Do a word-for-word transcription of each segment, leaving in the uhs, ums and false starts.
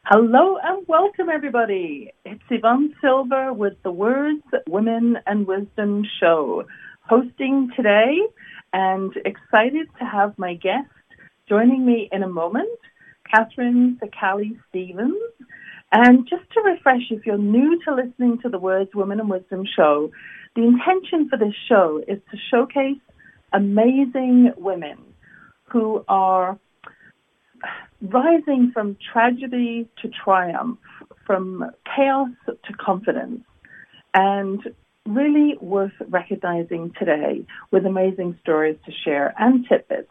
Hello and welcome, everybody. It's Yvonne Silver with the Words, Women and Wisdom show, hosting today, and excited to have my guest joining me in a moment, Catherine Sakali-Stevens. And just to refresh, if you're new to listening to the Words, Women and Wisdom show, the intention for this show is to showcase amazing women who are rising from tragedy to triumph, from chaos to confidence, and really worth recognizing today with amazing stories to share and tidbits.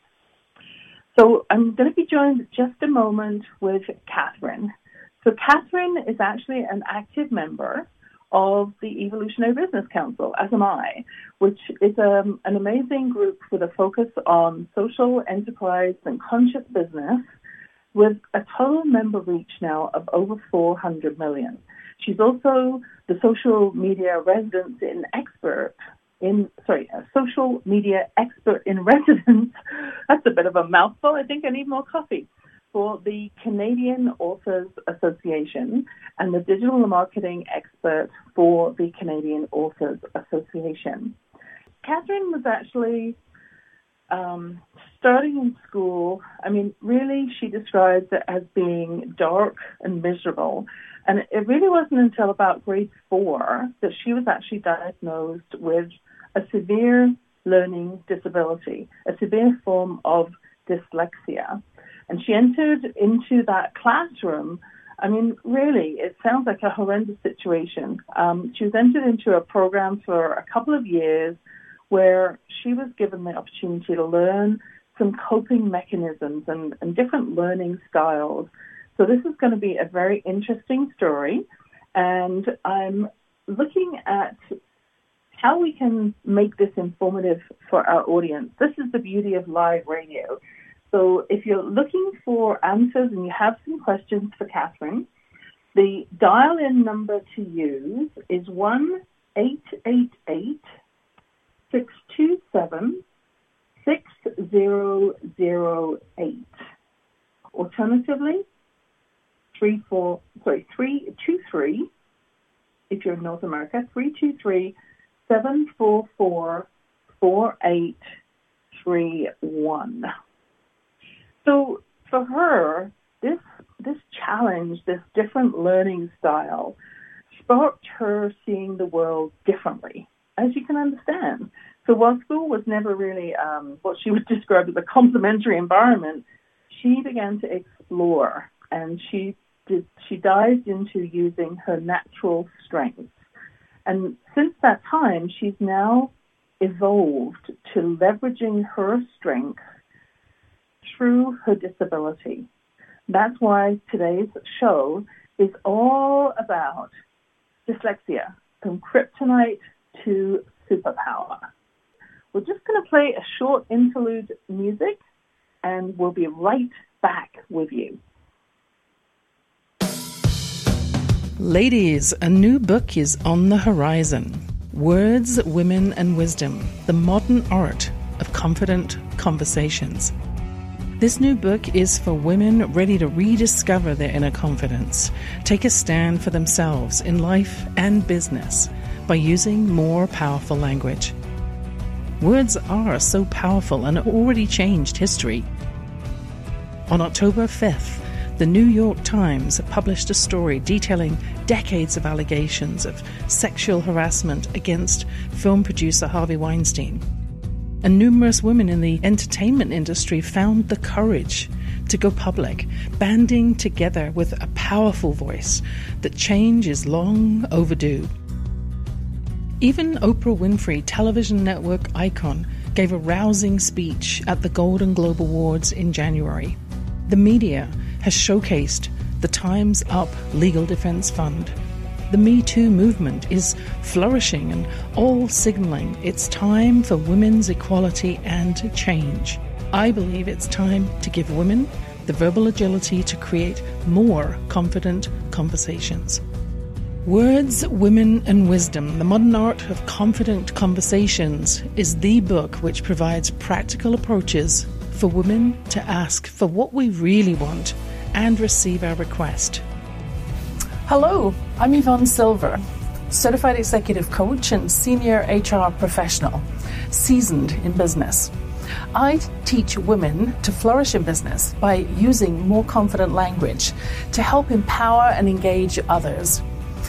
So I'm going to be joined in just a moment with Catherine. So Catherine is actually an active member of the Evolutionary Business Council, as am I, which is um, an amazing group with a focus on social enterprise and conscious business, with a total member reach now of over four hundred million. She's also the social media resident in expert in, sorry, a social media expert in residence. That's a bit of a mouthful. I think I need more coffee. For the Canadian Authors Association and the digital marketing expert for the Canadian Authors Association. Catherine was actually Um, starting in school, I mean, really she describes it as being dark and miserable. And it really wasn't until about grade four that she was actually diagnosed with a severe learning disability, a severe form of dyslexia. And she entered into that classroom. I mean, really, it sounds like a horrendous situation. Um, she was entered into a program for a couple of years where she was given the opportunity to learn some coping mechanisms and, and different learning styles. So this is going to be a very interesting story, and I'm looking at how we can make this informative for our audience. This is the beauty of live radio. So if you're looking for answers and you have some questions for Catherine, the dial-in number to use is one eight eight eight six two seven, six zero zero eight. Alternatively, three four sorry three two three. If you're in North America, three two three seven four four four eight three one. So for her, this this challenge, this different learning style, sparked her seeing the world differently, as you can understand. So while school was never really um, what she would describe as a complementary environment, she began to explore, and she did, she dived into using her natural strengths. And since that time, she's now evolved to leveraging her strengths through her disability. That's why today's show is all about dyslexia, from kryptonite to superpower. We're just going to play a short interlude music, and we'll be right back with you. Ladies, a new book is on the horizon. Words, Women and Wisdom, the modern art of confident conversations. This new book is for women ready to rediscover their inner confidence, take a stand for themselves in life and business by using more powerful language. Words are so powerful and have already changed history. On October fifth, the New York Times published a story detailing decades of allegations of sexual harassment against film producer Harvey Weinstein. And numerous women in the entertainment industry found the courage to go public, banding together with a powerful voice that change is long overdue. Even Oprah Winfrey, television network icon, gave a rousing speech at the Golden Globe Awards in January. The media has showcased the Time's Up Legal Defense Fund. The Me Too movement is flourishing and all signaling it's time for women's equality and change. I believe it's time to give women the verbal agility to create more confident conversations. Words, Women and Wisdom, the modern art of confident conversations, is the book which provides practical approaches for women to ask for what we really want and receive our request. Hello, I'm Yvonne Silver, Certified Executive Coach and Senior H R Professional, seasoned in business. I teach women to flourish in business by using more confident language to help empower and engage others.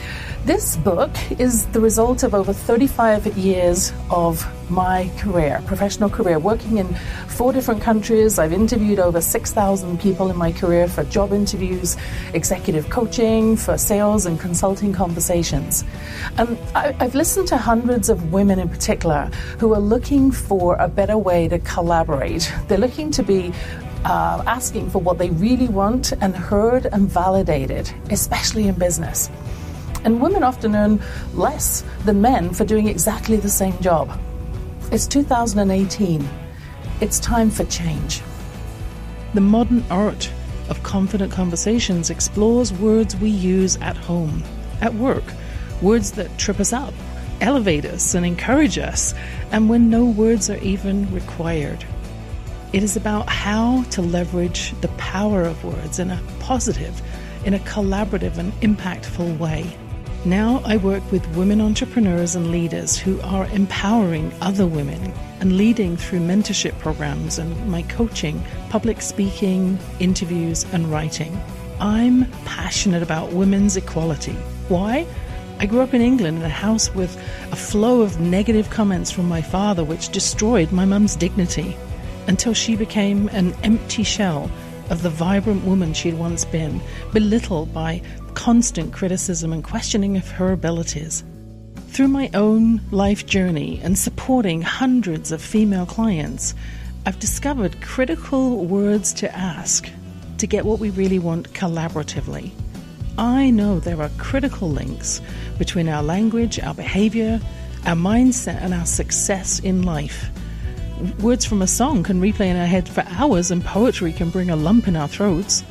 This book is the result of over thirty-five years of my career, professional career, working in four different countries. I've interviewed over six thousand people in my career for job interviews, executive coaching, for sales and consulting conversations. And I, I've listened to hundreds of women in particular who are looking for a better way to collaborate. They're looking to be uh, asking for what they really want and heard and validated, especially in business. And women often earn less than men for doing exactly the same job. It's two thousand eighteen. It's time for change. The modern art of confident conversations explores words we use at home, at work, words that trip us up, elevate us, and encourage us, and when no words are even required. It is about how to leverage the power of words in a positive, in a collaborative and impactful way. Now I work with women entrepreneurs and leaders who are empowering other women and leading through mentorship programs and my coaching, public speaking, interviews, and writing. I'm passionate about women's equality. Why? I grew up in England in a house with a flow of negative comments from my father which destroyed my mum's dignity until she became an empty shell of the vibrant woman she'd once been, belittled by constant criticism and questioning of her abilities. Through my own life journey and supporting hundreds of female clients, I've discovered critical words to ask to get what we really want collaboratively. I know there are critical links between our language, our behavior, our mindset, and our success in life. Words from a song can replay in our head for hours, and poetry can bring a lump in our throats.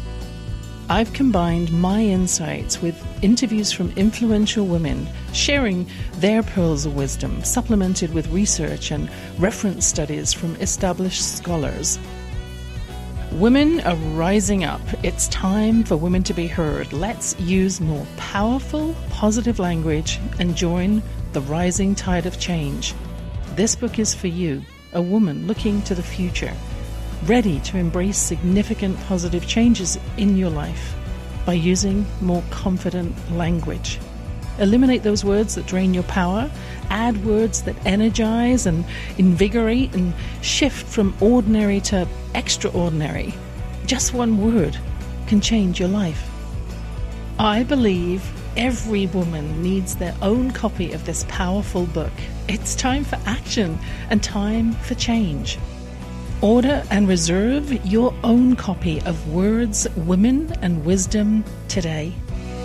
I've combined my insights with interviews from influential women, sharing their pearls of wisdom, supplemented with research and reference studies from established scholars. Women are rising up. It's time for women to be heard. Let's use more powerful, positive language and join the rising tide of change. This book is for you, a woman looking to the future, ready to embrace significant positive changes in your life by using more confident language. Eliminate those words that drain your power, add words that energize and invigorate, and shift from ordinary to extraordinary. Just one word can change your life. I believe every woman needs their own copy of this powerful book. It's time for action and time for change. Order and reserve your own copy of Words, Women and Wisdom today.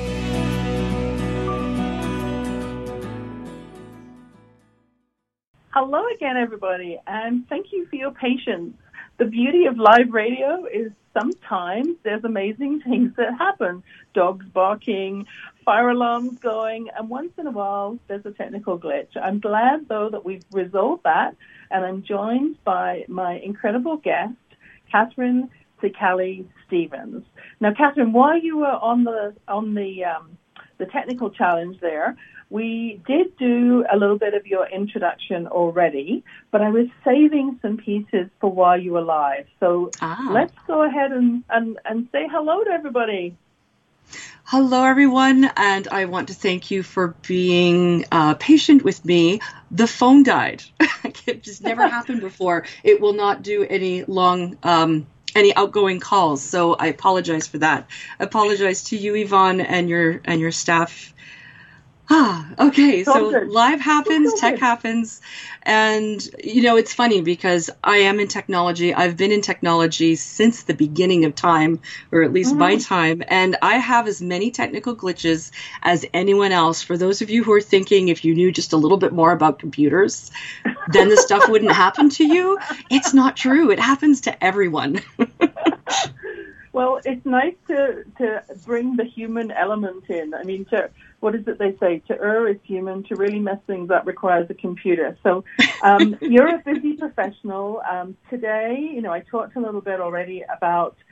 Hello again, everybody, and thank you for your patience. The beauty of live radio is sometimes there's amazing things that happen. Dogs barking, fire alarms going, and once in a while there's a technical glitch. I'm glad, though, that we've resolved that, and I'm joined by my incredible guest, Catherine Cicali-Stevens. Now, Catherine, while you were on the on the um, the technical challenge there, we did do a little bit of your introduction already, but I was saving some pieces for while you were live. So ah. let's go ahead and, and, and say hello to everybody. Hello, everyone, and I want to thank you for being uh, patient with me. The phone died. It just never happened before. It will not do any long, um, any outgoing calls, so I apologize for that. I apologize to you, Yvonne, and your and your staff. Ah, okay, so live happens, tech happens, and, you know, it's funny because I am in technology. I've been in technology since the beginning of time, or at least mm-hmm. my time, and I have as many technical glitches as anyone else. For those of you who are thinking if you knew just a little bit more about computers, then the stuff wouldn't happen to you, it's not true. It happens to everyone. Well, it's nice to, to bring the human element in. I mean, to what is it they say? To err is human. To really mess things up requires a computer. So um, you're a busy professional. Um, today, you know, I talked a little bit already about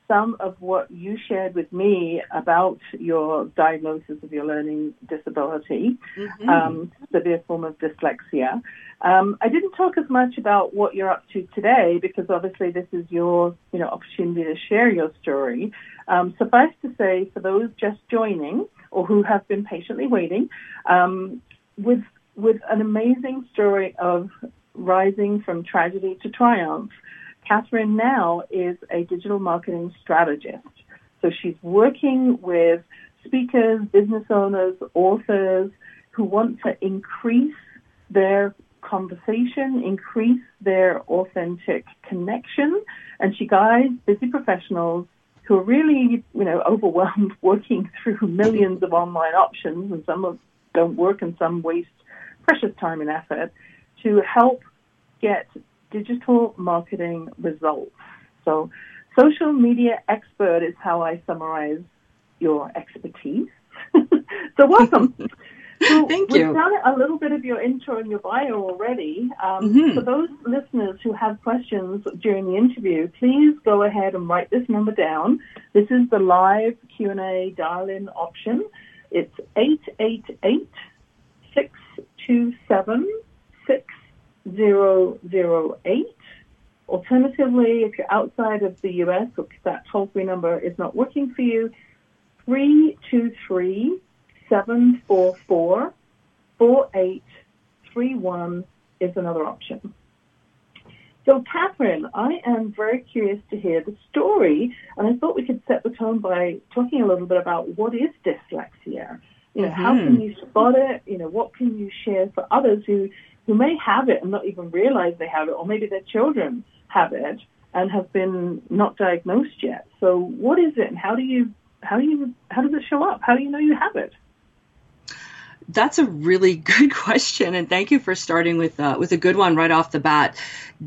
some of what you shared with me about your diagnosis of your learning disability, mm-hmm. um, severe form of dyslexia. Um, I didn't talk as much about what you're up to today because obviously this is your, you know, opportunity to share your story. Um, suffice to say, for those just joining or who have been patiently waiting, um, with with an amazing story of rising from tragedy to triumph, Catherine now is a digital marketing strategist. So she's working with speakers, business owners, authors who want to increase their conversation, increase their authentic connection, and she guides busy professionals who are really, you know, overwhelmed working through millions of online options, and some of don't work and some waste precious time and effort, to help get digital marketing results. So social media expert is how I summarize your expertise. So welcome. So Thank we've you. We've done a little bit of your intro and your bio already. Um, mm-hmm. For those listeners who have questions during the interview, please go ahead and write this number down. This is the live Q and A dial-in option. It's eight eight eight, six two seven, six zero zero eight. Alternatively, if you're outside of the U S or that toll-free number is not working for you, three two three, seven four four, four eight three one is another option. So, Catherine, I am very curious to hear the story, and I thought we could set the tone by talking a little bit about what is dyslexia. You know, mm-hmm. how can you spot it? You know, what can you share for others who, who may have it and not even realize they have it, or maybe their children have it and have been not diagnosed yet. So, what is it, and how do you how do you how does it show up? How do you know you have it? That's a really good question, and thank you for starting with uh, with a good one right off the bat.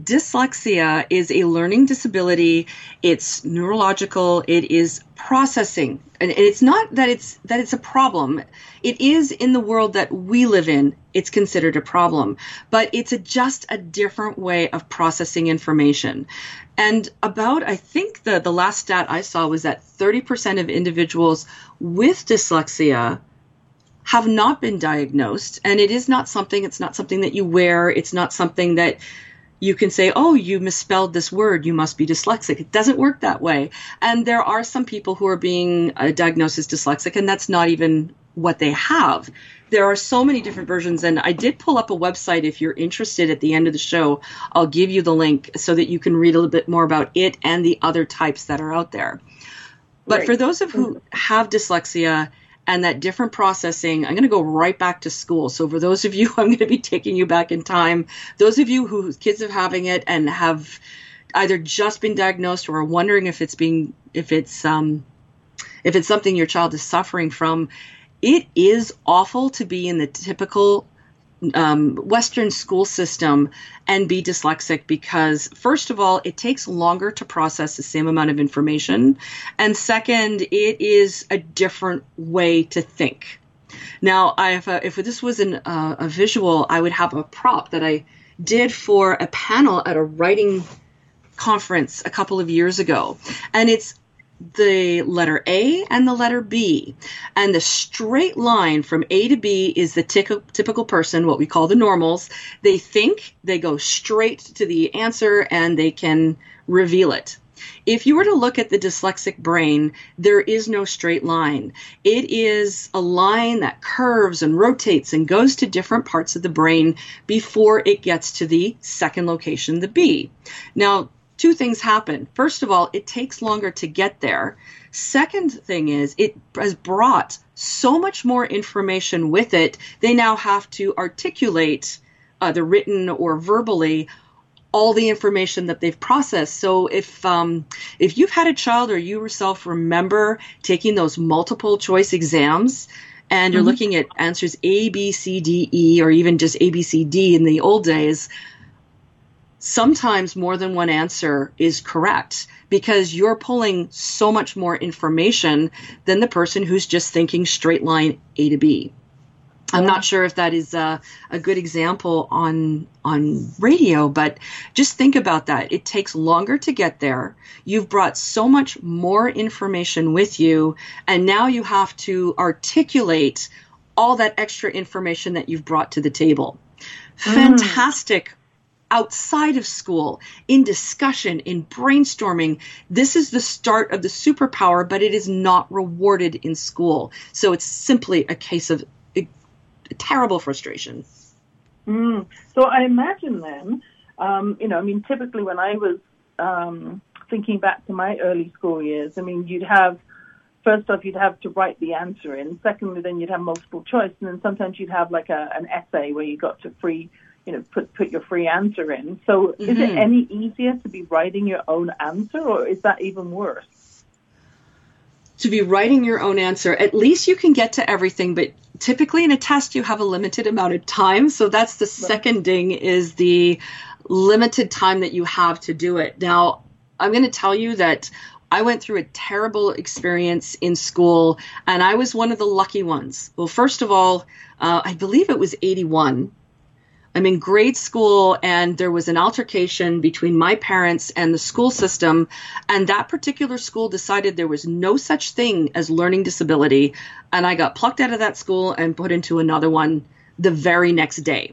Dyslexia is a learning disability. It's neurological. It is processing, and it's not that it's that it's a problem. It is in the world that we live in. It's considered a problem, but it's a, just a different way of processing information. And about, I think the the last stat I saw was that thirty percent of individuals with dyslexia have not been diagnosed, and it is not something, it's not something that you wear, it's not something that you can say, oh, you misspelled this word, you must be dyslexic. It doesn't work that way. And there are some people who are being uh, diagnosed as dyslexic, and that's not even what they have. There are so many different versions, and I did pull up a website. If you're interested, at the end of the show, I'll give you the link so that you can read a little bit more about it and the other types that are out there. But Right. for those of who have dyslexia, and that different processing, I'm going to go right back to school. So for those of you, I'm going to be taking you back in time. Those of you whose kids are having it and have either just been diagnosed or are wondering if it's being, if it's, um, if it's something your child is suffering from, it is awful to be in the typical um, Western school system and be dyslexic because, first of all, it takes longer to process the same amount of information. And second, it is a different way to think. Now, I have a, if this was an, uh, a visual, I would have a prop that I did for a panel at a writing conference a couple of years ago. And it's the letter A and the letter B. And the straight line from A to B is the tic- typical person, what we call the normals. They think, they go straight to the answer, and they can reveal it. If you were to look at the dyslexic brain, there is no straight line. It is a line that curves and rotates and goes to different parts of the brain before it gets to the second location, the B. Now, two things happen. First of all, it takes longer to get there. Second thing is it has brought so much more information with it. They now have to articulate, either written or verbally, all the information that they've processed. So if um, if you've had a child or you yourself remember taking those multiple choice exams and you're mm-hmm. looking at answers A, B, C, D, E, or even just A, B, C, D in the old days, sometimes more than one answer is correct because you're pulling so much more information than the person who's just thinking straight line A to B. I'm not sure if that is a, a good example on on radio, but just think about that. It takes longer to get there. You've brought so much more information with you, and now you have to articulate all that extra information that you've brought to the table. Mm. Fantastic. Outside of school, in discussion, in brainstorming. This is the start of the superpower, but it is not rewarded in school. So it's simply a case of a, a terrible frustration. Mm. So I imagine then, um, you know, I mean, typically when I was um, thinking back to my early school years, I mean, you'd have, first off, you'd have to write the answer in. Secondly, then you'd have multiple choice. And then sometimes you'd have like a, an essay where you got to free you know, put put your free answer in. So mm-hmm. is it any easier to be writing your own answer, or is that even worse? To be writing your own answer, at least you can get to everything, but typically in a test you have a limited amount of time. So that's the right. second ding, is the limited time that you have to do it. Now, I'm going to tell you that I went through a terrible experience in school, and I was one of the lucky ones. Well, first of all, uh, I believe it was eighty-one. I'm in grade school, and there was an altercation between my parents and the school system, and that particular school decided there was no such thing as learning disability, and I got plucked out of that school and put into another one the very next day.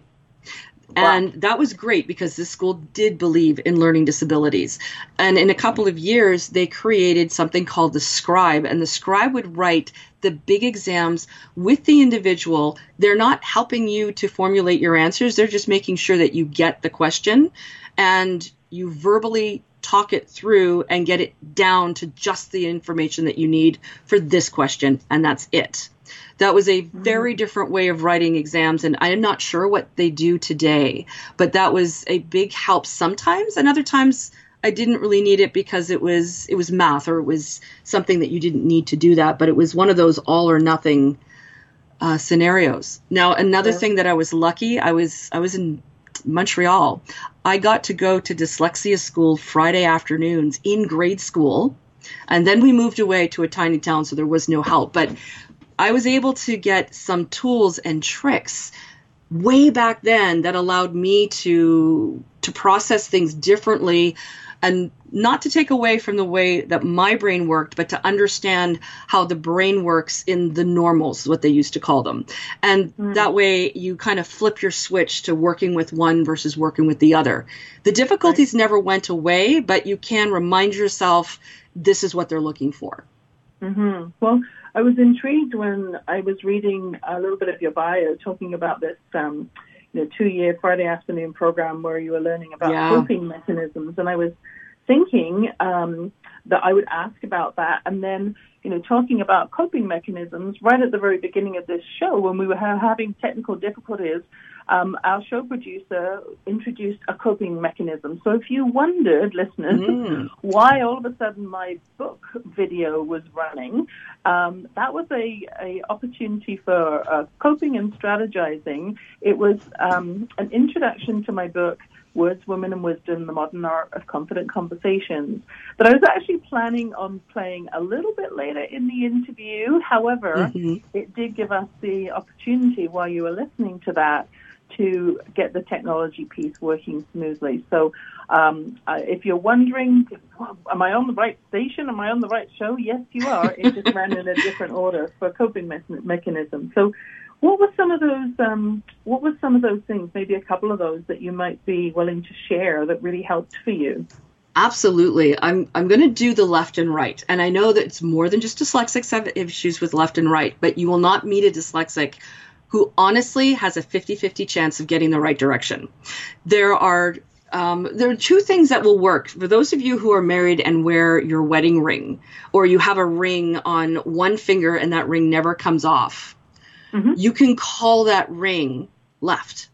Wow. And that was great because this school did believe in learning disabilities. And in a couple of years, they created something called the scribe, and the scribe would write the big exams with the individual. They're not helping you to formulate your answers. They're just making sure that you get the question and you verbally talk it through and get it down to just the information that you need for this question, and that's it. That was a very different way of writing exams, and I am not sure what they do today, but that was a big help sometimes, and other times I didn't really need it because it was it was math, or it was something that you didn't need to do that, but it was one of those all or nothing uh, scenarios. Now, another yeah. thing that I was lucky, I was I was in Montreal. I got to go to dyslexia school Friday afternoons in grade school, and then we moved away to a tiny town, so there was no help, but I was able to get some tools and tricks way back then that allowed me to to process things differently, and not to take away from the way that my brain worked, but to understand how the brain works in the normals, what they used to call them. And mm. that way you kind of flip your switch to working with one versus working with the other. The difficulties right. never went away, but you can remind yourself this is what they're looking for. Mm-hmm. Well, I was intrigued when I was reading a little bit of your bio talking about this um, you know, two-year Friday afternoon program where you were learning about yeah. coping mechanisms. And I was thinking um, that I would ask about that. And then, you know, talking about coping mechanisms, right at the very beginning of this show, when we were ha- having technical difficulties, um, our show producer introduced a coping mechanism. So if you wondered, listeners, mm. why all of a sudden my book video was running, um, that was a, a opportunity for uh, coping and strategizing. It was um, an introduction to my book, Words, Women and Wisdom, The Modern Art of Confident Conversations, that I was actually planning on playing a little bit later in the interview. However, mm-hmm. it did give us the opportunity while you were listening to that to get the technology piece working smoothly. So um, uh, if you're wondering, am I on the right station? Am I on the right show? Yes, you are. It just ran in a different order for coping me- mechanism. So what were some of those, um, what were some of those things, maybe a couple of those that you might be willing to share that really helped for you? Absolutely. I'm I'm going to do the left and right. And I know that it's more than just dyslexics have issues with left and right, but you will not meet a dyslexic who honestly has a fifty-fifty chance of getting the right direction. There are um, there are two things that will work. For those of you who are married and wear your wedding ring, or you have a ring on one finger and that ring never comes off, mm-hmm. you can call that ring left.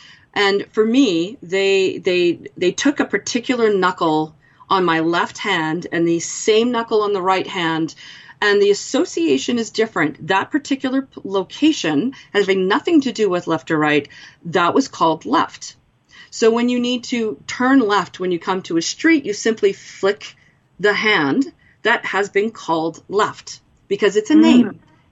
And for me, they they they took a particular knuckle on my left hand and the same knuckle on the right hand, and the association is different. That particular location having nothing to do with left or right, that was called left. So when you need to turn left when you come to a street, you simply flick the hand. That has been called left because it's a mm. name.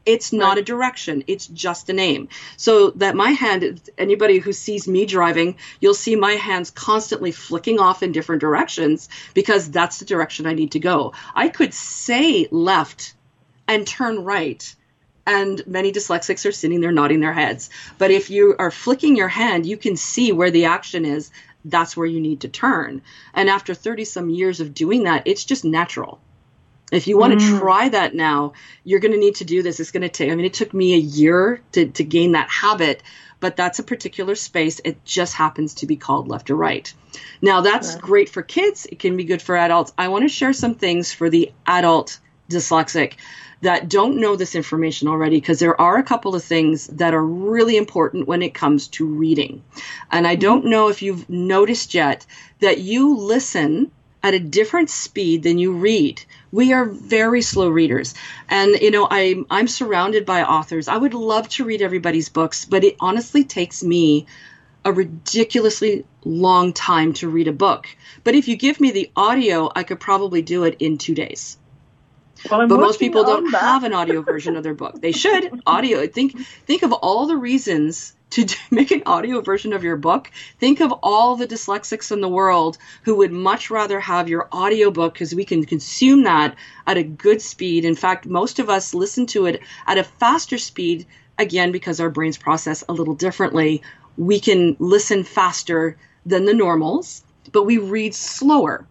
It's not a direction. It's just a name. So that my hand, anybody who sees me driving, you'll see my hands constantly flicking off in different directions because that's the direction I need to go. I could say left and turn right, and many dyslexics are sitting there nodding their heads. But if you are flicking your hand, you can see where the action is. That's where you need to turn. And after thirty some years of doing that, it's just natural. If you want mm. to try that now, you're going to need to do this. It's going to take, I mean, it took me a year to, to gain that habit, but that's a particular space. It just happens to be called left or right. Now, that's sure. great for kids. It can be good for adults. I want to share some things for the adult dyslexic that don't know this information already, because there are a couple of things that are really important when it comes to reading. And I don't know if you've noticed yet that you listen at a different speed than you read. We are very slow readers. And, you know, I'm, I'm surrounded by authors. I would love to read everybody's books, but it honestly takes me a ridiculously long time to read a book. But if you give me the audio, I could probably do it in two days. Well, but most people don't that. have an audio version of their book. They should. Audio. Think think of all the reasons to do, make an audio version of your book. Think of all the dyslexics in the world who would much rather have your audio book, because we can consume that at a good speed. In fact, most of us listen to it at a faster speed, again, because our brains process a little differently. We can listen faster than the normals, but we read slower.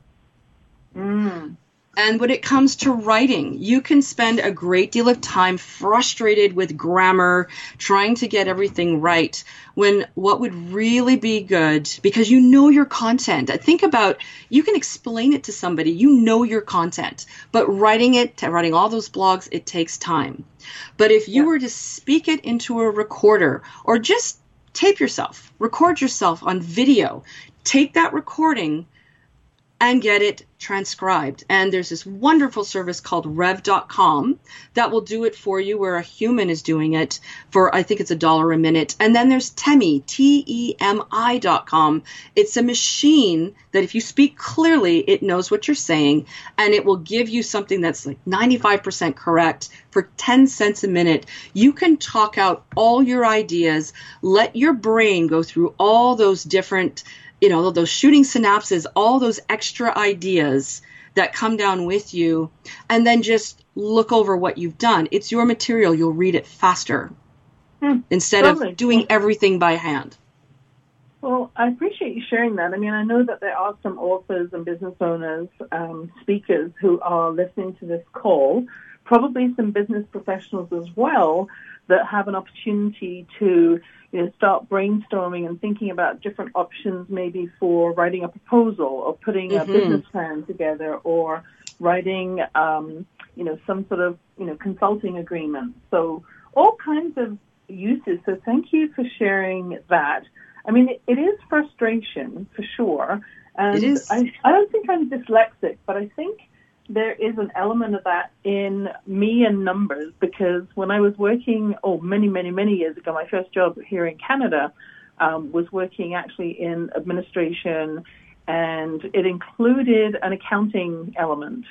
Mm. And when it comes to writing, you can spend a great deal of time frustrated with grammar, trying to get everything right, when what would really be good, because you know your content. Think about, you can explain it to somebody, you know your content, but writing it, writing all those blogs, it takes time. But if you yeah. were to speak it into a recorder, or just tape yourself, record yourself on video, take that recording and get it transcribed. And there's this wonderful service called rev dot com that will do it for you, where a human is doing it for, I think it's a dollar a minute. And then there's Temi, T E M I dot com. It's a machine that if you speak clearly, it knows what you're saying, and it will give you something that's like ninety-five percent correct for ten cents a minute. You can talk out all your ideas, let your brain go through all those different, you know, those shooting synapses, all those extra ideas that come down with you, and then just look over what you've done. It's your material. You'll read it faster hmm, instead totally. of doing everything by hand. Well, I appreciate you sharing that. I mean, I know that there are some authors and business owners, um, speakers who are listening to this call, probably some business professionals as well, that have an opportunity to, you know, start brainstorming and thinking about different options, maybe for writing a proposal or putting mm-hmm. a business plan together, or writing, um, you know, some sort of, you know, consulting agreement. So all kinds of uses. So thank you for sharing that. I mean, it, it is frustration for sure. And it is. I, I don't think I'm dyslexic, but I think there is an element of that in me and numbers, because when I was working, oh, many, many, many years ago, my first job here in Canada um, was working actually in administration, and it included an accounting element.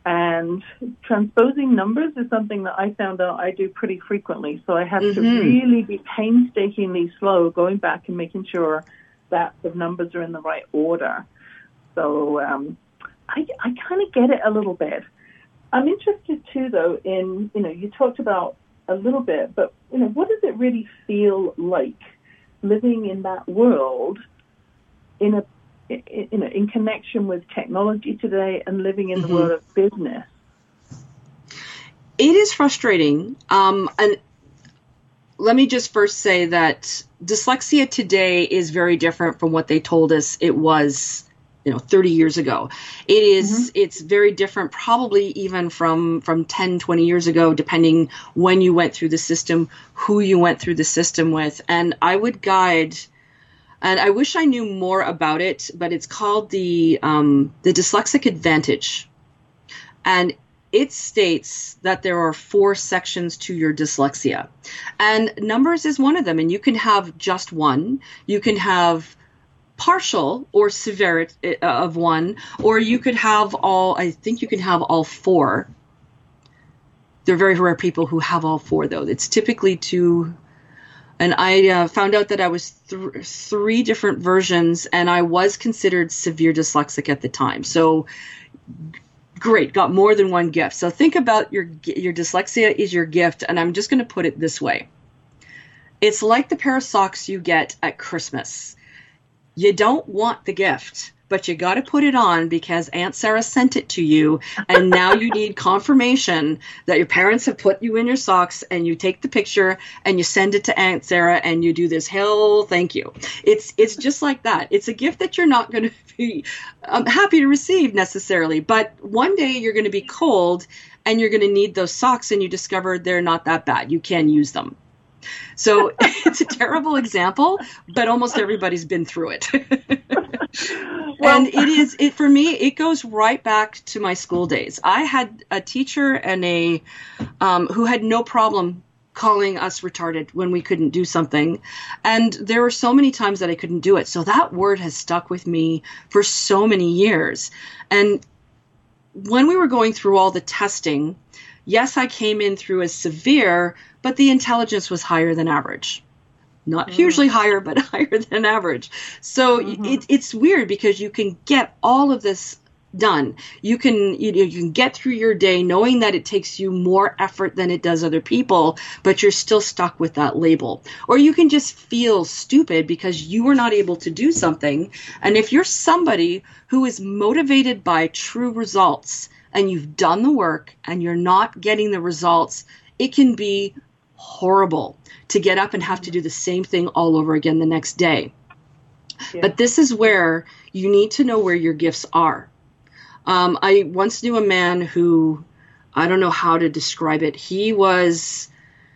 And transposing numbers is something that I found out I do pretty frequently. So I have mm-hmm. to really be painstakingly slow going back and making sure that the numbers are in the right order. So, um, I, I kind of get it a little bit. I'm interested too, though, in, you know, you talked about a little bit, but, you know, what does it really feel like living in that world in a, in, you know, in connection with technology today and living in mm-hmm. the world of business? It is frustrating. Um, and let me just first say that dyslexia today is very different from what they told us it was, you know, thirty years ago. It is, mm-hmm. it's very different, probably even from, from ten, twenty years ago, depending when you went through the system, who you went through the system with. And I would guide, and I wish I knew more about it, but it's called the, um, the Dyslexic Advantage. And it states that there are four sections to your dyslexia. And numbers is one of them. And you can have just one. You can have partial or severity of one, or you could have all, I think you can have all four. They're very rare people who have all four, though. It's typically two. And I uh, found out that I was th- three different versions, and I was considered severe dyslexic at the time. So great, got more than one gift. So think about your your dyslexia is your gift, and I'm just going to put it this way. It's like the pair of socks you get at Christmas. You don't want the gift, but you got to put it on because Aunt Sarah sent it to you, and now you need confirmation that your parents have put you in your socks, and you take the picture and you send it to Aunt Sarah, and you do this whole thank you. It's it's just like that. It's a gift that you're not going to be um, happy to receive necessarily, but one day you're going to be cold and you're going to need those socks, and you discover they're not that bad. You can use them. So it's a terrible example, but almost everybody's been through it. Well, and it is, it for me, it goes right back to my school days. I had a teacher and a um, who had no problem calling us retarded when we couldn't do something. And there were so many times that I couldn't do it. So that word has stuck with me for so many years. And when we were going through all the testing, yes, I came in through as severe, but the intelligence was higher than average. Not hugely higher, but higher than average. So mm-hmm. it, it's weird because you can get all of this done. You can you, you can get through your day knowing that it takes you more effort than it does other people, but you're still stuck with that label. Or you can just feel stupid because you were not able to do something. And if you're somebody who is motivated by true results and you've done the work and you're not getting the results, it can be horrible to get up and have to do the same thing all over again the next day. Yeah. But this is where you need to know where your gifts are. Um, I once knew a man who, I don't know how to describe it. He was,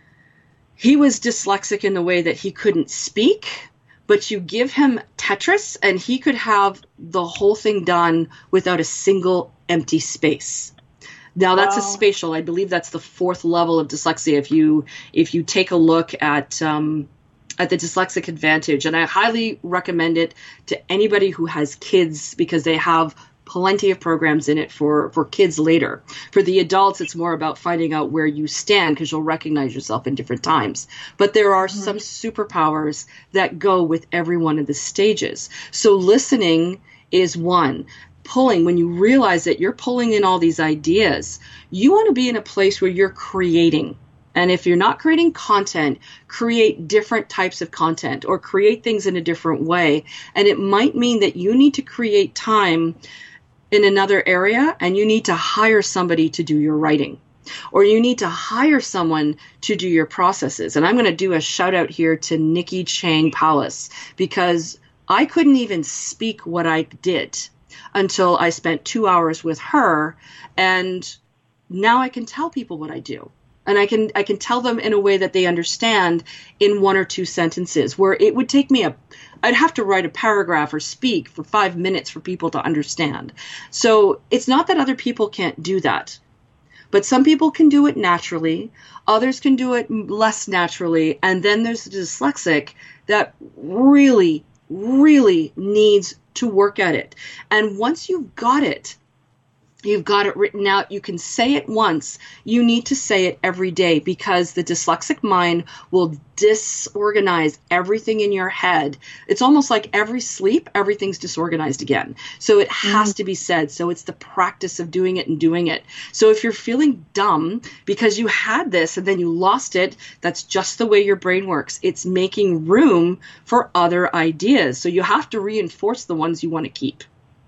he was dyslexic in the way that he couldn't speak, but you give him Tetris and he could have the whole thing done without a single empty space. Now that's wow. a spatial. I believe that's the fourth level of dyslexia. If you if you take a look at um, at the Dyslexic Advantage, and I highly recommend it to anybody who has kids because they have plenty of programs in it for for kids later. For the adults, it's more about finding out where you stand because you'll recognize yourself in different times. But there are mm-hmm. some superpowers that go with every one of the stages. So listening is one. Pulling, when you realize that you're pulling in all these ideas, you want to be in a place where you're creating. And if you're not creating content, create different types of content or create things in a different way. And it might mean that you need to create time in another area and you need to hire somebody to do your writing. Or you need to hire someone to do your processes. And I'm going to do a shout out here to Nikki Chang Palace because I couldn't even speak what I did until I spent two hours with her, and now I can tell people what I do. And I can I can tell them in a way that they understand in one or two sentences, where it would take me a, I'd have to write a paragraph or speak for five minutes for people to understand. So it's not that other people can't do that, but some people can do it naturally, others can do it less naturally, and then there's the dyslexic that really, really needs to work at it. And once you've got it, you've got it written out, you can say it once, you need to say it every day because the dyslexic mind will disorganize everything in your head. It's almost like every sleep, everything's disorganized again. So it has mm. to be said. So it's the practice of doing it and doing it. So if you're feeling dumb because you had this and then you lost it, that's just the way your brain works. It's making room for other ideas. So you have to reinforce the ones you want to keep.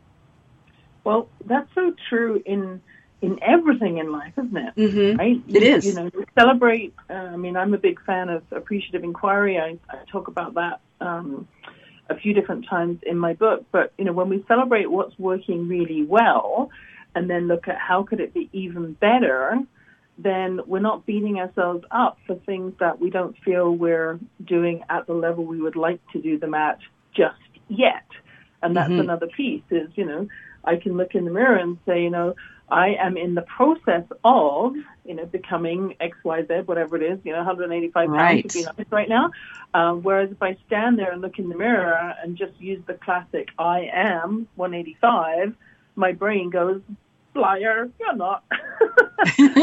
Well, that's so true in in everything in life, isn't it? Mm-hmm. Right? It you, is. You know, to celebrate. Uh, I mean, I'm a big fan of appreciative inquiry. I, I talk about that um, a few different times in my book. But you know, when we celebrate what's working really well, and then look at how could it be even better, then we're not beating ourselves up for things that we don't feel we're doing at the level we would like to do them at just yet. And that's mm-hmm. another piece. Is you know. I can look in the mirror and say, you know, I am in the process of, you know, becoming X, Y, Z, whatever it is, you know, one hundred eighty-five right. pounds to be honest right now. Um, whereas if I stand there and look in the mirror and just use the classic I am one eighty-five, my brain goes, liar, you're not. and,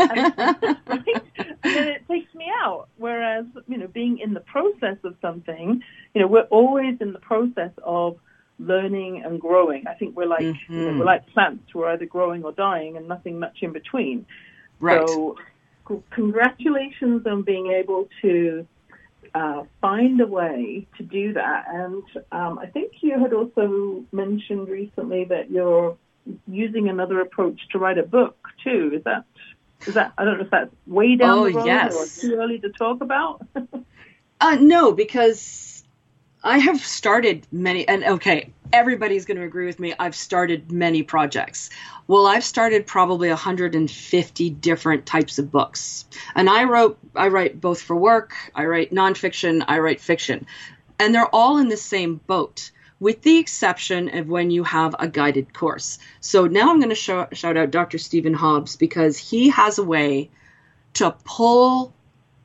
and then it takes me out. Whereas, you know, being in the process of something, you know, we're always in the process of learning and growing. I think we're like, mm-hmm. you know, we're like plants. We're either growing or dying and nothing much in between. Right. So c- congratulations on being able to uh, find a way to do that. And um, I think you had also mentioned recently that you're using another approach to write a book too. Is that, is that, I don't know if that's way down oh, the road yes. or too early to talk about? uh, no, because I have started many, and okay, everybody's going to agree with me. I've started many projects. Well, I've started probably one hundred fifty different types of books. And I wrote, I write both for work, I write nonfiction, I write fiction. And they're all in the same boat, with the exception of when you have a guided course. So now I'm going to show, shout out Doctor Stephen Hobbs, because he has a way to pull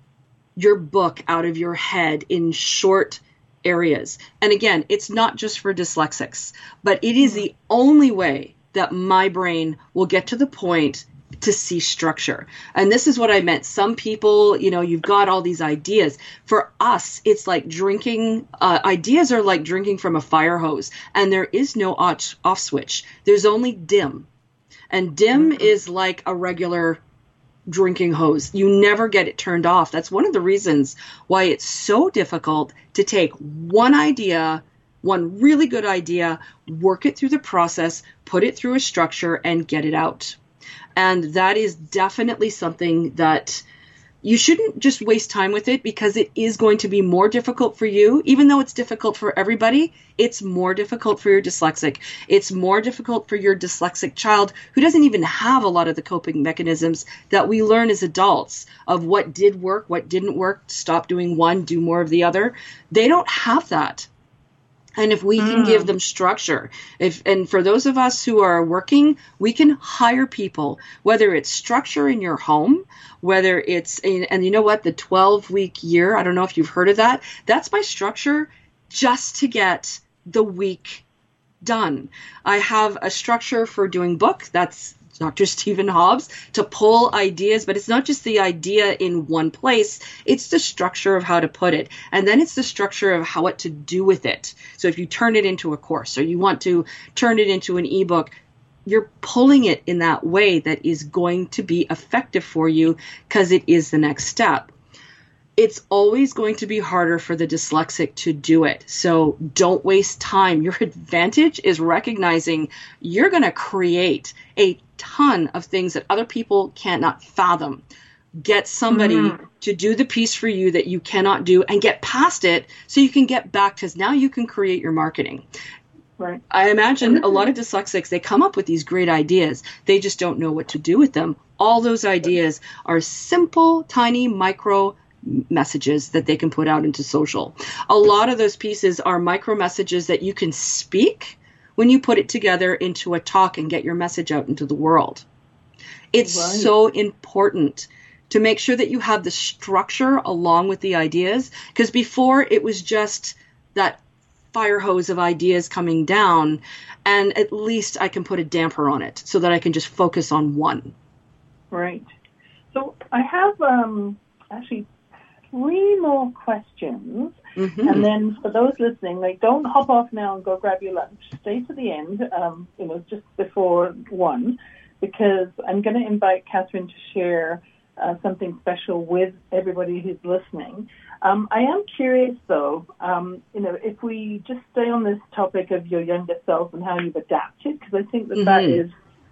your book out of your head in short areas. And again, it's not just for dyslexics, but it is the only way that my brain will get to the point to see structure. And this is what I meant. Some people, you know, you've got all these ideas. For us, it's like drinking, uh, ideas are like drinking from a fire hose, and there is no off, off switch. There's only dim. And dim mm-hmm. is like a regular drinking hose. You never get it turned off. That's one of the reasons why it's so difficult to take one idea, one really good idea, work it through the process, put it through a structure, and get it out. And that is definitely something that you shouldn't just waste time with it, because it is going to be more difficult for you. Even though it's difficult for everybody, it's more difficult for your dyslexic. It's more difficult for your dyslexic child who doesn't even have a lot of the coping mechanisms that we learn as adults of what did work, what didn't work, stop doing one, do more of the other. They don't have that. And if we can mm. give them structure, if and for those of us who are working, we can hire people, whether it's structure in your home, whether it's, in, and you know what, the twelve-week year, I don't know if you've heard of that, that's my structure just to get the week done. I have a structure for doing book, that's Doctor Stephen Hobbs, to pull ideas, but it's not just the idea in one place, it's the structure of how to put it. And then it's the structure of how what to do with it. So if you turn it into a course or you want to turn it into an ebook, you're pulling it in that way that is going to be effective for you, because it is the next step. It's always going to be harder for the dyslexic to do it. So don't waste time. Your advantage is recognizing you're going to create a ton of things that other people cannot fathom. Get somebody mm-hmm. to do the piece for you that you cannot do, and get past it so you can get back, because now you can create your marketing. Right. I imagine a lot of dyslexics, they come up with these great ideas. They just don't know what to do with them. All those ideas are simple, tiny, micro messages that they can put out into social. A lot of those pieces are micro messages that you can speak when you put it together into a talk and get your message out into the world. It's right. so important to make sure that you have the structure along with the ideas, because before it was just that fire hose of ideas coming down, and at least I can put a damper on it so that I can just focus on one. Right. So I have um, actually three more questions. Mm-hmm. And then for those listening, like, don't hop off now and go grab your lunch. Stay to the end, um, you know, just before one, because I'm going to invite Catherine to share uh, something special with everybody who's listening. Um, I am curious, though, um, you know, if we just stay on this topic of your younger self and how you've adapted, because I think that mm-hmm. that is,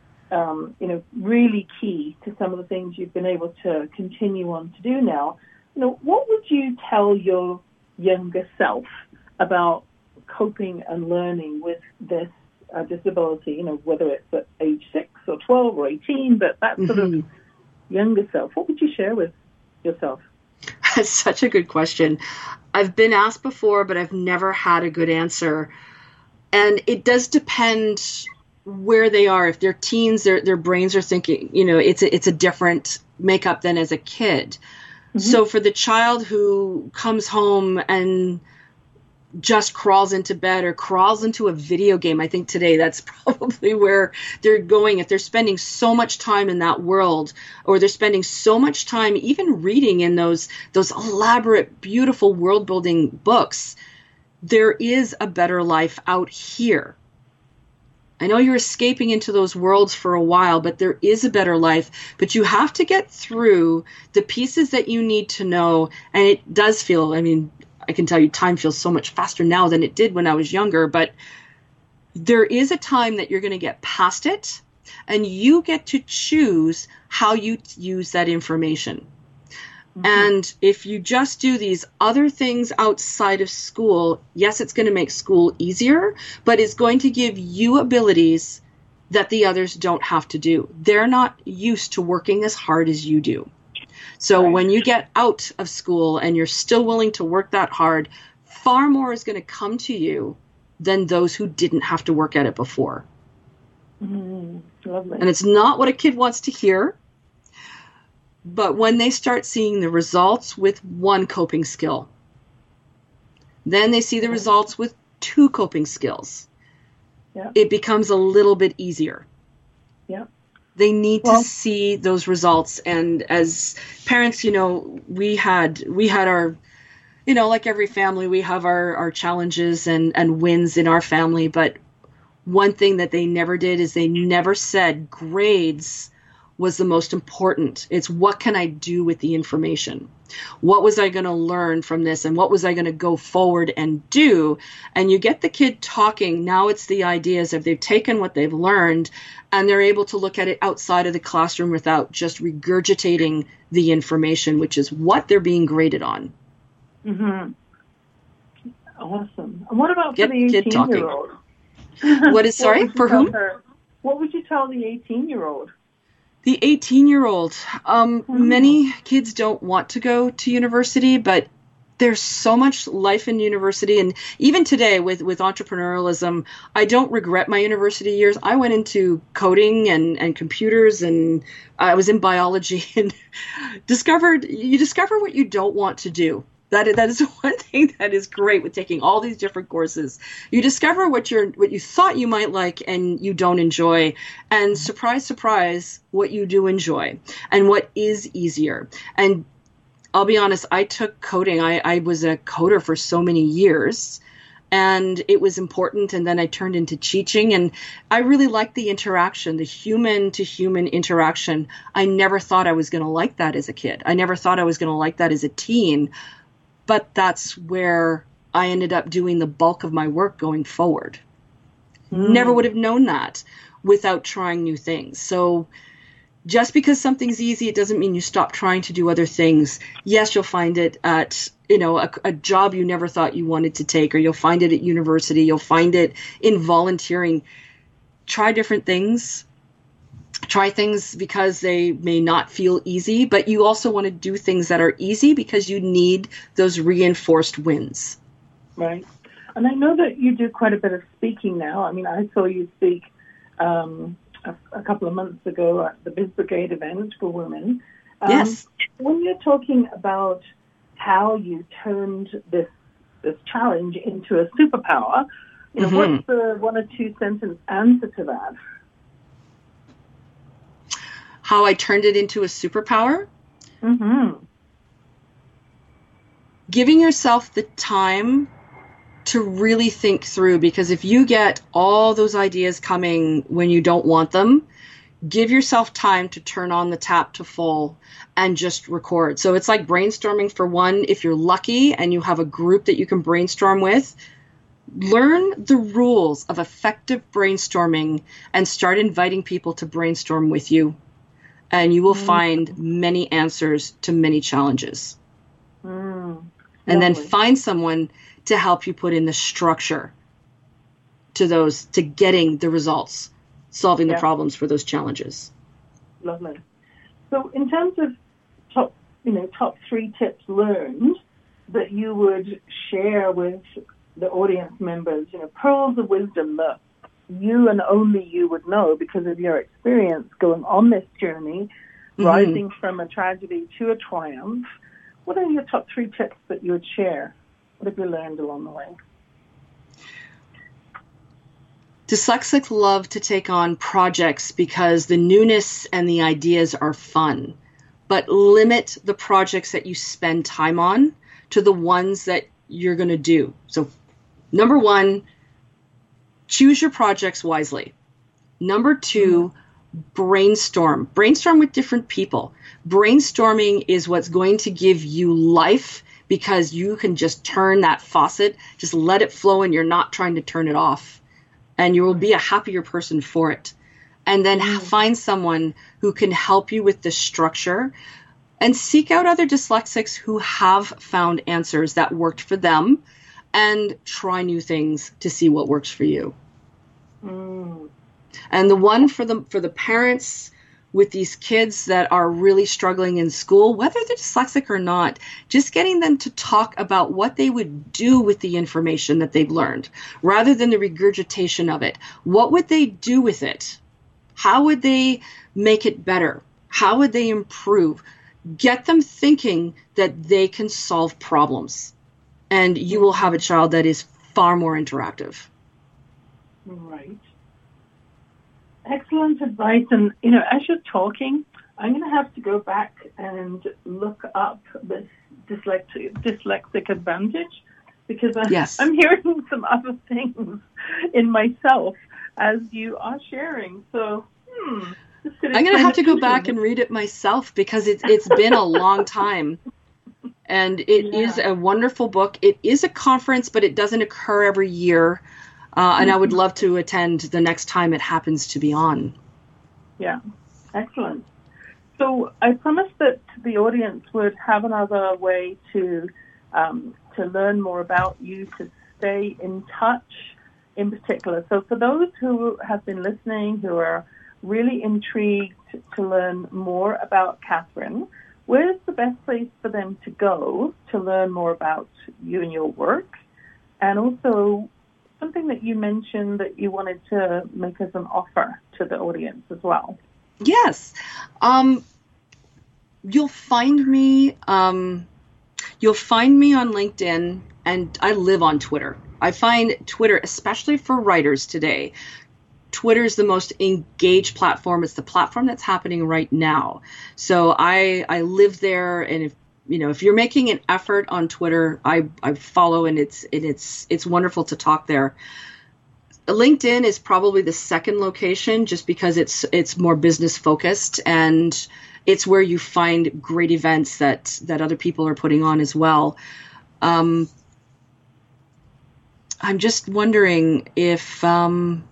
um, you know, really key to some of the things you've been able to continue on to do now. You know, what would you tell your younger self about coping and learning with this uh, disability, you know, whether it's at age six or twelve or eighteen, but that sort mm-hmm. of younger self? What would you share with yourself? That's such a good question. I've been asked before, but I've never had a good answer. And it does depend where they are. If they're teens, their their brains are thinking, you know, it's a, it's a different makeup than as a kid. Mm-hmm. So for the child who comes home and just crawls into bed or crawls into a video game. I think today that's probably where they're going. If they're spending so much time in that world, or they're spending so much time even reading in those those elaborate, beautiful world building books, there is a better life out here. I know you're escaping into those worlds for a while, but there is a better life. But you have to get through the pieces that you need to know. And it does feel, I mean, I can tell you time feels so much faster now than it did when I was younger, but there is a time that you're going to get past it, and you get to choose how you use that information. Mm-hmm. And if you just do these other things outside of school, yes, it's going to make school easier, but it's going to give you abilities that the others don't have to do. They're not used to working as hard as you do. So right. when you get out of school and you're still willing to work that hard, far more is going to come to you than those who didn't have to work at it before. Mm, lovely. And it's not what a kid wants to hear. But when they start seeing the results with one coping skill, then they see the results with two coping skills. Yeah. It becomes a little bit easier. Yeah. They need well, to see those results. And as parents, you know, we had we had our, you know, like every family, we have our, our challenges and, and wins in our family. But one thing that they never did is they never said grades was the most important. It's what can I do with the information? What was I going to learn from this? And what was I going to go forward and do? And you get the kid talking. Now it's the ideas of they've taken what they've learned and they're able to look at it outside of the classroom without just regurgitating the information, which is what they're being graded on. Mm-hmm. Awesome. And what about get for the eighteen-year-old? What is, sorry, for whom? Her, what would you tell the eighteen-year-old? The eighteen-year-old, um, mm-hmm. many kids don't want to go to university, but there's so much life in university. And even today with, with entrepreneurialism, I don't regret my university years. I went into coding and, and computers, and I was in biology and discovered, you discover what you don't want to do. That is, that is one thing that is great with taking all these different courses. You discover what you're, what you thought you might like and you don't enjoy. And surprise, surprise, what you do enjoy and what is easier. And I'll be honest, I took coding. I, I was a coder for so many years, and it was important. And then I turned into teaching, and I really liked the interaction, the human to human interaction. I never thought I was going to like that as a kid. I never thought I was going to like that as a teen. But that's where I ended up doing the bulk of my work going forward. Mm. Never would have known that without trying new things. So just because something's easy, it doesn't mean you stop trying to do other things. Yes, you'll find it at, you know, a, a job you never thought you wanted to take, or you'll find it at university. You'll find it in volunteering. Try different things. Try things because they may not feel easy, but you also want to do things that are easy because you need those reinforced wins. Right. And I know that you do quite a bit of speaking now. I mean, I saw you speak um, a, a couple of months ago at the Biz Brigade event for women. Um, yes. When you're talking about how you turned this this challenge into a superpower, you know, mm-hmm. what's the one or two sentence answer to that? How I turned it into a superpower? Mm-hmm. Giving yourself the time to really think through, because if you get all those ideas coming when you don't want them, give yourself time to turn on the tap to full and just record. So it's like brainstorming for one. If you're lucky and you have a group that you can brainstorm with, learn the rules of effective brainstorming and start inviting people to brainstorm with you. And you will find many answers to many challenges. Mm, and then find someone to help you put in the structure to those, to getting the results, solving the yeah. problems for those challenges. Lovely. So in terms of top, you know, top three tips learned that you would share with the audience members, you know, pearls of wisdom that you and only you would know because of your experience going on this journey, mm-hmm. rising from a tragedy to a triumph. What are your top three tips that you would share? What have you learned along the way? Dyslexics love to take on projects because the newness and the ideas are fun, but limit the projects that you spend time on to the ones that you're going to do. So number one, choose your projects wisely. Number two, brainstorm. Brainstorm with different people. Brainstorming is what's going to give you life because you can just turn that faucet, just let it flow and you're not trying to turn it off. And you will be a happier person for it. And then mm. find someone who can help you with the structure and seek out other dyslexics who have found answers that worked for them and try new things to see what works for you. Mm. And the one for the, for the parents with these kids that are really struggling in school, whether they're dyslexic or not, just getting them to talk about what they would do with the information that they've learned, rather than the regurgitation of it. What would they do with it? How would they make it better? How would they improve? Get them thinking that they can solve problems, and you will have a child that is far more interactive. Right. Excellent advice. And, you know, as you're talking, I'm going to have to go back and look up this dyslexic, dyslexic advantage, because I, yes. I'm hearing some other things in myself as you are sharing. So, hmm. I'm going to have to go back and read it myself because it's it's been a long time. And it yeah. is a wonderful book. It is a conference, but it doesn't occur every year. Uh, and I would love to attend the next time it happens to be on. Yeah, excellent. So I promised that the audience would have another way to um, to learn more about you, to stay in touch in particular. So for those who have been listening, who are really intrigued to learn more about Catherine, where's the best place for them to go to learn more about you and your work? And also, something that you mentioned that you wanted to make as an offer to the audience as well. Yes. Um, you'll find me, um, you'll find me on LinkedIn, and I live on Twitter. I find Twitter, especially for writers today, Twitter is the most engaged platform. It's the platform that's happening right now. So I, I live there, and if you know, if you're making an effort on Twitter, I, I follow, and it's and it's it's wonderful to talk there. LinkedIn is probably the second location, just because it's it's more business focused, and it's where you find great events that that other people are putting on as well. Um, I'm just wondering if um,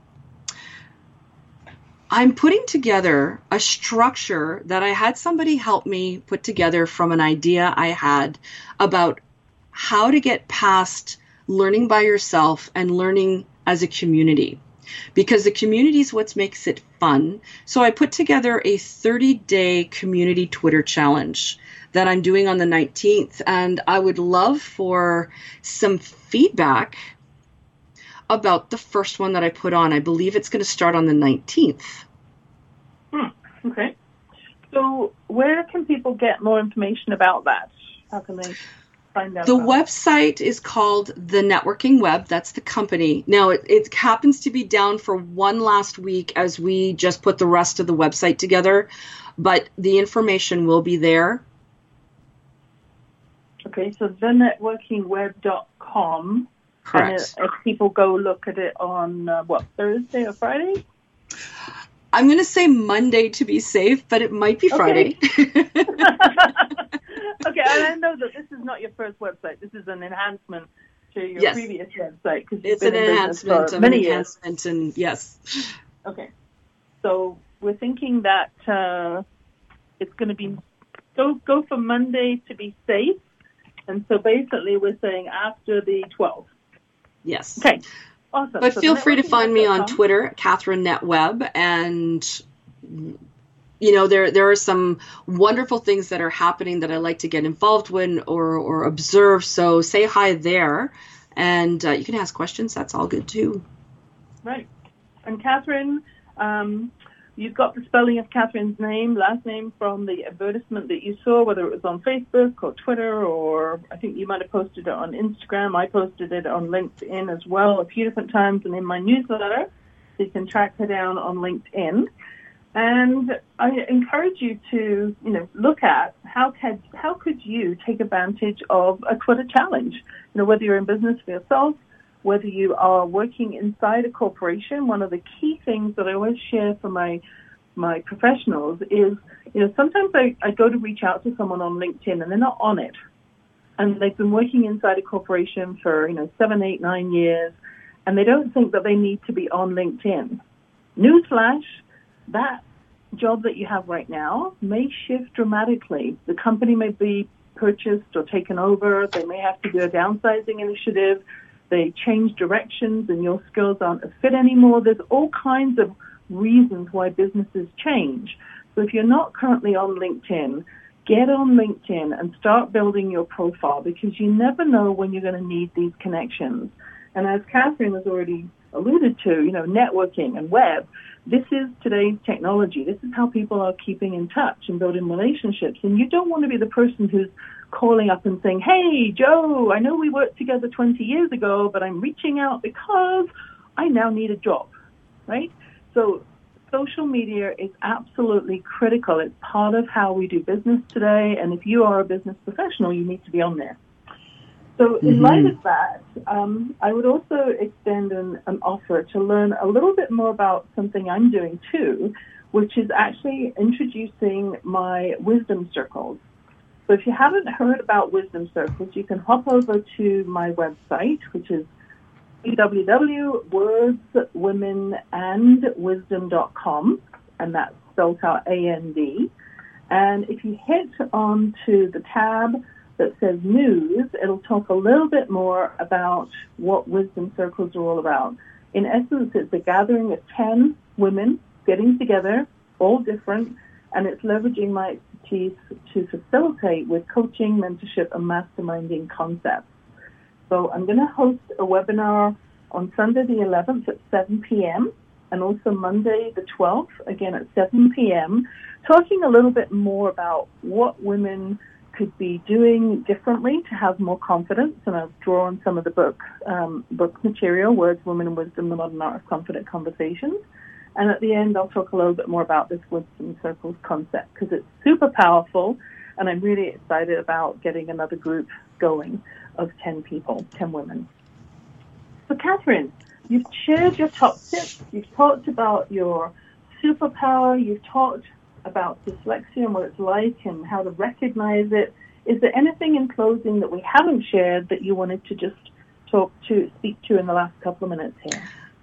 I'm putting together a structure that I had somebody help me put together from an idea I had about how to get past learning by yourself and learning as a community, because the community is what makes it fun. So I put together a thirty-day community Twitter challenge that I'm doing on the nineteenth, and I would love for some feedback about the first one that I put on. I believe it's going to start on the nineteenth. Hmm. Okay. So where can people get more information about that? How can they find out? The about website it? is called The Networking Web. That's the company. Now, it, it happens to be down for one last week as we just put the rest of the website together, but the information will be there. Okay, so the networking web dot com. Correct. And if people go look at it on, uh, what, Thursday or Friday? I'm going to say Monday to be safe, but it might be Friday. Okay, okay, and I know that this is not your first website. This is an enhancement to your yes. previous website. It's an enhancement of many an years. enhancement, and yes. Okay, so we're thinking that uh, it's going to be, go, go for Monday to be safe. And so basically we're saying after the twelfth. Yes. Okay. Awesome. But so feel free to find me on Twitter, Catherine NetWeb, and you know there there are some wonderful things that are happening that I like to get involved with or or observe. So say hi there, and uh, you can ask questions. That's all good too. Right. And Catherine, um, you've got the spelling of Catherine's name, last name from the advertisement that you saw, whether it was on Facebook or Twitter, or I think you might have posted it on Instagram. I posted it on LinkedIn as well a few different times, and in my newsletter, so you can track her down on LinkedIn. And I encourage you to, you know, look at how could how could you take advantage of a Twitter challenge? You know, whether you're in business for yourself, whether you are working inside a corporation. One of the key things that I always share for my my professionals is, you know, sometimes I, I go to reach out to someone on LinkedIn and they're not on it, and they've been working inside a corporation for, you know, seven, eight, nine years, and they don't think that they need to be on LinkedIn. Newsflash. That job that you have right now may shift dramatically. The company may be purchased or taken over. They may have to do a downsizing initiative. They change directions and your skills aren't a fit anymore. There's all kinds of reasons why businesses change. So if you're not currently on LinkedIn, get on LinkedIn and start building your profile, because you never know when you're going to need these connections. And as Catherine has already alluded to, you know, networking and web, this is today's technology. This is how people are keeping in touch and building relationships. And you don't want to be the person who's calling up and saying, hey, Joe, I know we worked together twenty years ago, but I'm reaching out because I now need a job, right? So social media is absolutely critical. It's part of how we do business today. And if you are a business professional, you need to be on there. So in mm-hmm. light of that, um, I would also extend an, an offer to learn a little bit more about something I'm doing too, which is actually introducing my wisdom circles. So if you haven't heard about wisdom circles, you can hop over to my website, which is w w w dot words women and wisdom dot com, and that's spelled out A N D. And if you hit onto the tab that says news, it'll talk a little bit more about what wisdom circles are all about. In essence, it's a gathering of ten women getting together, all different, and it's leveraging my expertise to facilitate with coaching, mentorship, and masterminding concepts. So I'm going to host a webinar on Sunday the eleventh at seven p.m. and also Monday the twelfth, again at seven p.m., talking a little bit more about what women could be doing differently to have more confidence. And I've drawn some of the book um, book material, Words, Women, and Wisdom, The Modern Art of Confident Conversations. And at the end, I'll talk a little bit more about this Wisdom Circles concept, because it's super powerful, and I'm really excited about getting another group going of ten people, ten women. So, Catherine, you've shared your top tips. You've talked about your superpower. You've talked about dyslexia and what it's like and how to recognize it. Is there anything in closing that we haven't shared that you wanted to just talk to, speak to in the last couple of minutes here?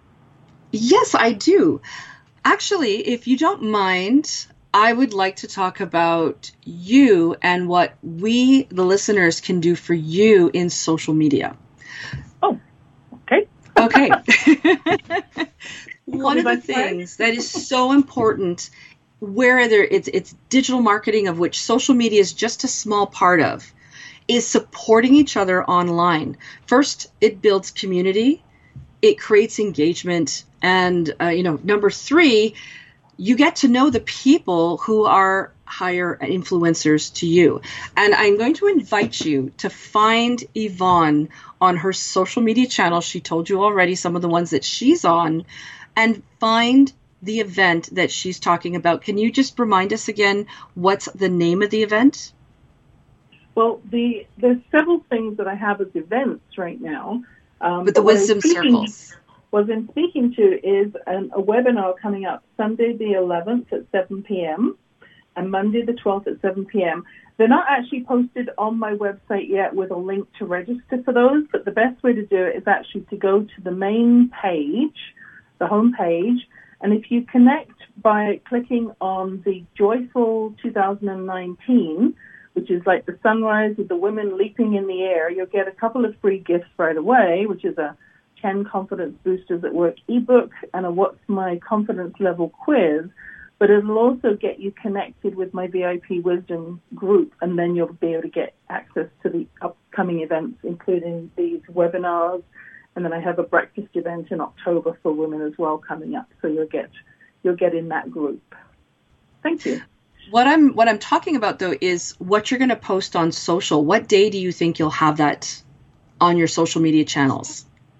Yes, I do. Actually, if you don't mind, I would like to talk about you and what we, the listeners, can do for you in social media. Oh, okay. Okay. One of the things that is so important, whether it's it's digital marketing, of which social media is just a small part of, is supporting each other online. First, it builds community, it creates engagement, and uh, you know, number three, you get to know the people who are higher influencers to you. And I'm going to invite you to find Yvonne on her social media channel. She told you already some of the ones that she's on, and find the event that she's talking about. Can you just remind us again what's the name of the event? Well, the there's several things that I have as events right now. Um, With the Wisdom Circles. What I'm speaking to is an, a webinar coming up Sunday the eleventh at seven p.m. and Monday the twelfth at seven p.m. They're not actually posted on my website yet with a link to register for those, but the best way to do it is actually to go to the main page, the home page, and if you connect by clicking on the Joyful two thousand nineteen, which is like the sunrise with the women leaping in the air, you'll get a couple of free gifts right away, which is a ten Confidence Boosters at Work ebook and a What's My Confidence Level quiz. But it'll also get you connected with my V I P Wisdom group, and then you'll be able to get access to the upcoming events, including these webinars. And then I have a breakfast event in October for women as well coming up. So you'll get you'll get in that group. Thank you. What I'm what I'm talking about, though, is what you're going to post on social. What day do you think you'll have that on your social media channels?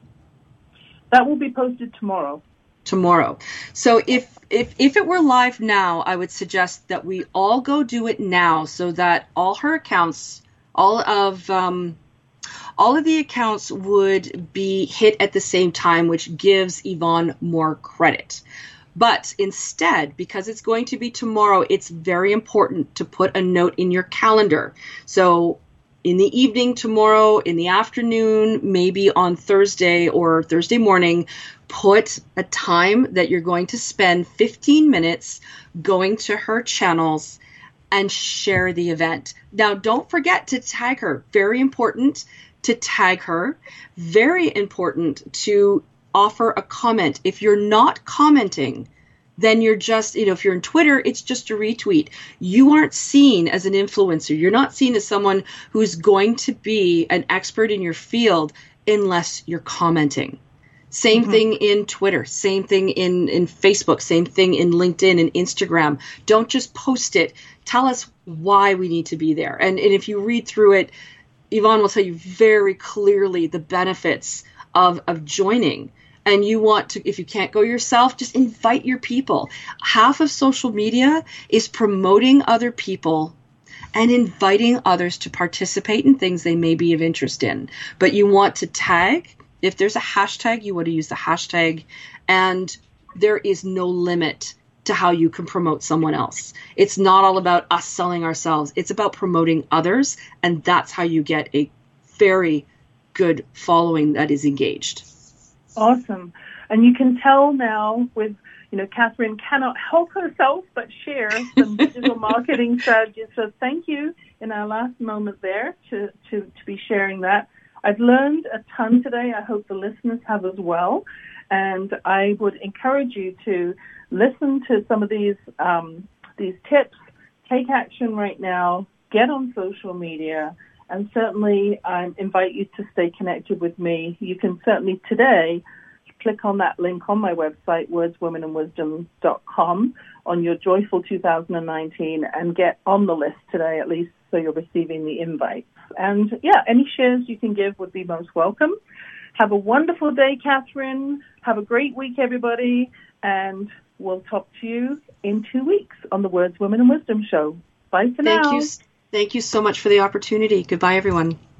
That will be posted tomorrow. Tomorrow. So if if if it were live now, I would suggest that we all go do it now, so that all her accounts, all of um, all of the accounts would be hit at the same time, which gives Yvonne more credit. But instead, because it's going to be tomorrow, it's very important to put a note in your calendar. So in the evening tomorrow, in the afternoon, maybe on Thursday or Thursday morning, put a time that you're going to spend fifteen minutes going to her channels and share the event. Now, don't forget to tag her. Very important to tag her. Very important to offer a comment. If you're not commenting, then you're just, you know, if you're in Twitter, it's just a retweet. You aren't seen as an influencer. You're not seen as someone who's going to be an expert in your field unless you're commenting. Same mm-hmm. thing in Twitter, same thing in, in Facebook, same thing in LinkedIn and Instagram. Don't just post it. Tell us why we need to be there. And, and if you read through it, Yvonne will tell you very clearly the benefits of, of joining. And you want to, if you can't go yourself, just invite your people. Half of social media is promoting other people and inviting others to participate in things they may be of interest in. But you want to tag. If there's a hashtag, you want to use the hashtag. And there is no limit to how you can promote someone else. It's not all about us selling ourselves. It's about promoting others. And that's how you get a very good following that is engaged. Awesome. And you can tell now with, you know, Catherine cannot help herself but share some digital marketing strategies. So thank you in our last moment there to, to, to be sharing that. I've learned a ton today. I hope the listeners have as well. And I would encourage you to listen to some of these um, these tips, take action right now, get on social media, and certainly I invite you to stay connected with me. You can certainly today click on that link on my website, words women and wisdom dot com, on your Joyful two thousand nineteen and get on the list today at least so you're receiving the invites. And, yeah, any shares you can give would be most welcome. Have a wonderful day, Catherine. Have a great week, everybody. And we'll talk to you in two weeks on the Words, Women and Wisdom show. Bye for Thank now. You. Thank you so much for the opportunity. Goodbye, everyone.